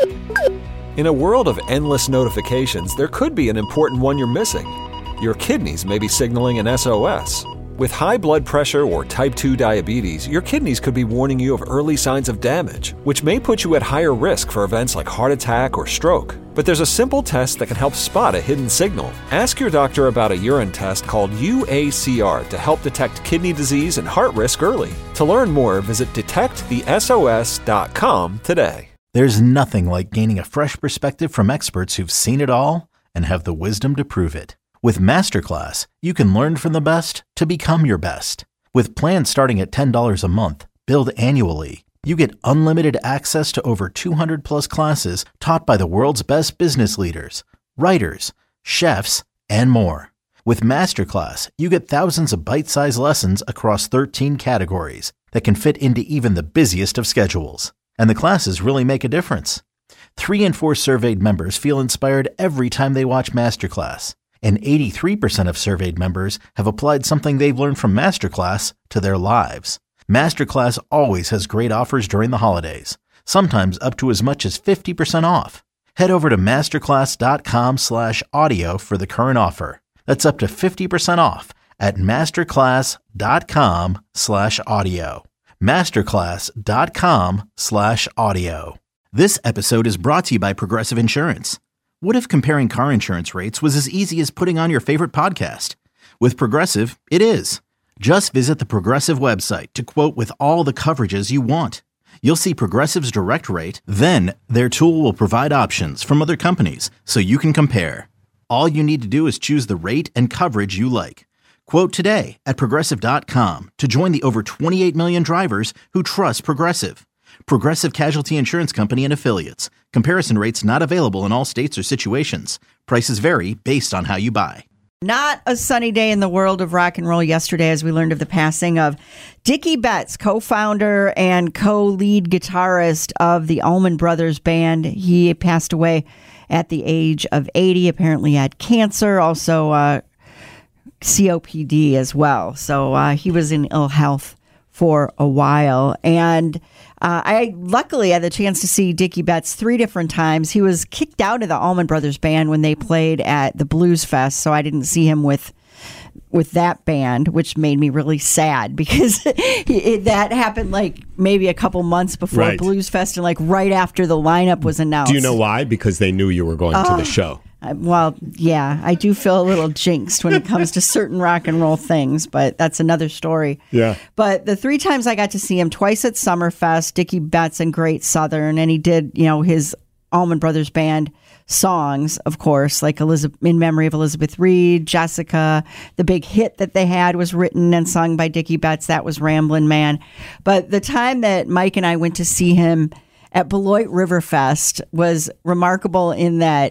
In a world of endless notifications, there could be an important one you're missing. Your kidneys may be signaling an SOS. With high blood pressure or type 2 diabetes, your kidneys could be warning you of early signs of damage, which may put you at higher risk for events like heart attack or stroke. But there's a simple test that can help spot a hidden signal. Ask your doctor about a urine test called UACR to help detect kidney disease and heart risk early. To learn more, visit detectthesos.com today. There's nothing like gaining a fresh perspective from experts who've seen it all and have the wisdom to prove it. With Masterclass, you can learn from the best to become your best. With plans starting at $10 a month, billed annually, you get unlimited access to over 200 plus classes taught by the world's best business leaders, writers, chefs, and more. With Masterclass, you get thousands of bite-sized lessons across 13 categories that can fit into even the busiest of schedules. And the classes really make a difference. 3 in 4 surveyed members feel inspired every time they watch Masterclass. And 83% of surveyed members have applied something they've learned from Masterclass to their lives. Masterclass always has great offers during the holidays, sometimes up to as much as 50% off. Head over to masterclass.com/audio for the current offer. That's up to 50% off at masterclass.com/audio. masterclass.com/audio. This episode is brought to you by Progressive Insurance. What if comparing car insurance rates was as easy as putting on your favorite podcast? With Progressive, it is. Just visit the Progressive website to quote with all the coverages you want. You'll see Progressive's direct rate, then their tool will provide options from other companies so you can compare. All you need to do is choose the rate and coverage you like. Quote today at Progressive.com to join the over 28 million drivers who trust Progressive. Progressive Casualty Insurance Company and Affiliates. Comparison rates not available in all states or situations. Prices vary based on how you buy. Not a sunny day in the world of rock and roll yesterday as we learned of the passing of Dickie Betts, co-founder and co-lead guitarist of the Allman Brothers Band. He passed away at the age of 80, apparently had cancer, also COPD as well. So he was in ill health for a while. And I luckily had the chance to see Dickie Betts 3 different times. He was kicked out of the Allman Brothers Band when they played at the Blues Fest, so I didn't see him with that band, which made me really sad because that happened like maybe a couple months before Blues Fest and like right after the lineup was announced. Do you know why? Because they knew you were going to the show. Well, yeah, I do feel a little jinxed when it comes to certain rock and roll things, but that's another story. Yeah. But the 3 times I got to see him, twice at Summerfest, Dickie Betts and Great Southern, and he did, his Allman Brothers Band songs, of course, like in memory of Elizabeth Reed, Jessica. The big hit that they had was written and sung by Dickie Betts. That was Ramblin' Man. But the time that Mike and I went to see him at Beloit Riverfest was remarkable in that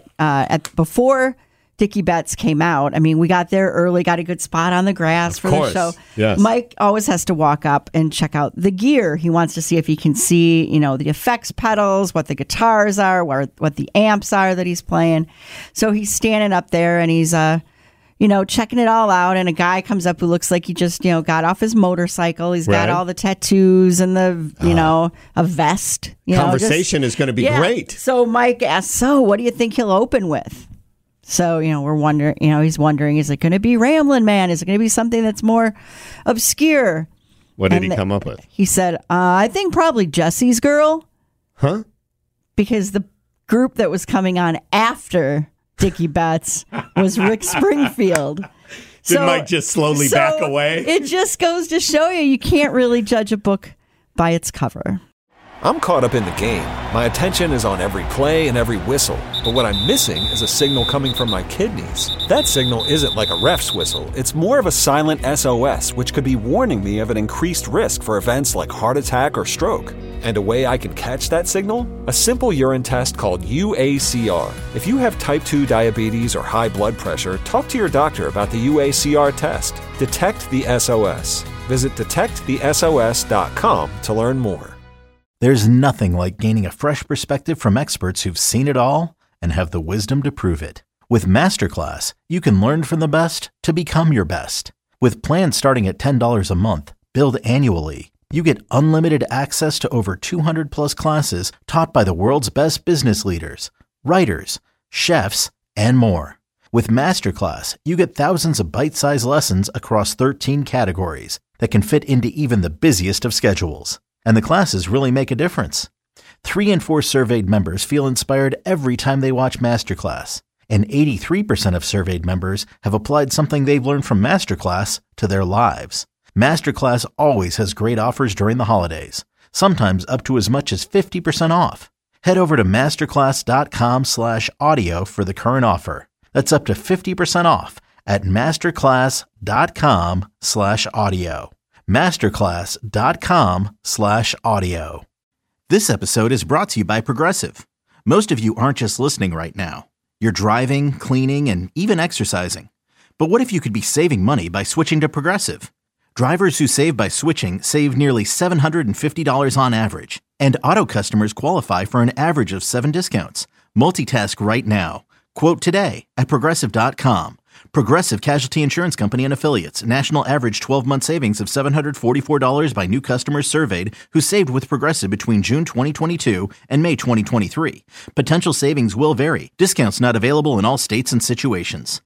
before Dickie Betts came out, I mean, we got there early, got a good spot on the grass for the show. Yes. Mike always has to walk up and check out the gear. He wants to see if he can see, the effects pedals, what the guitars are, what the amps are that he's playing. So he's standing up there and he's checking it all out, and a guy comes up who looks like he just, got off his motorcycle. He's got all the tattoos and the, a vest. Conversation is going to be great. So Mike asks, what do you think he'll open with? So, we're wondering, he's wondering, is it going to be Ramblin' Man? Is it going to be something that's more obscure? What did he come up with? He said, I think probably Jesse's Girl. Huh? Because the group that was coming on after Dickie Betts was Rick Springfield. Did Mike just slowly back away? It just goes to show you can't really judge a book by its cover. I'm caught up in the game. My attention is on every play and every whistle. But what I'm missing is a signal coming from my kidneys. That signal isn't like a ref's whistle. It's more of a silent SOS, which could be warning me of an increased risk for events like heart attack or stroke. And a way I can catch that signal? A simple urine test called UACR. If you have type 2 diabetes or high blood pressure, talk to your doctor about the UACR test. Detect the SOS. Visit detectthesos.com to learn more. There's nothing like gaining a fresh perspective from experts who've seen it all and have the wisdom to prove it. With Masterclass, you can learn from the best to become your best. With plans starting at $10 a month, billed annually, You get unlimited access to over 200 plus classes taught by the world's best business leaders, writers, chefs, and more. With Masterclass, you get thousands of bite-sized lessons across 13 categories that can fit into even the busiest of schedules. And the classes really make a difference. 3 in 4 surveyed members feel inspired every time they watch Masterclass. And 83% of surveyed members have applied something they've learned from Masterclass to their lives. Masterclass always has great offers during the holidays, sometimes up to as much as 50% off. Head over to masterclass.com/audio for the current offer. That's up to 50% off at masterclass.com/audio. masterclass.com/audio. This episode is brought to you by Progressive. Most of you aren't just listening right now. You're driving, cleaning, and even exercising. But what if you could be saving money by switching to Progressive? Drivers who save by switching save nearly $750 on average, and auto customers qualify for an average of 7 discounts. Multitask right now. Quote today at Progressive.com. Progressive Casualty Insurance Company and Affiliates. National average 12-month savings of $744 by new customers surveyed who saved with Progressive between June 2022 and May 2023. Potential savings will vary. Discounts not available in all states and situations.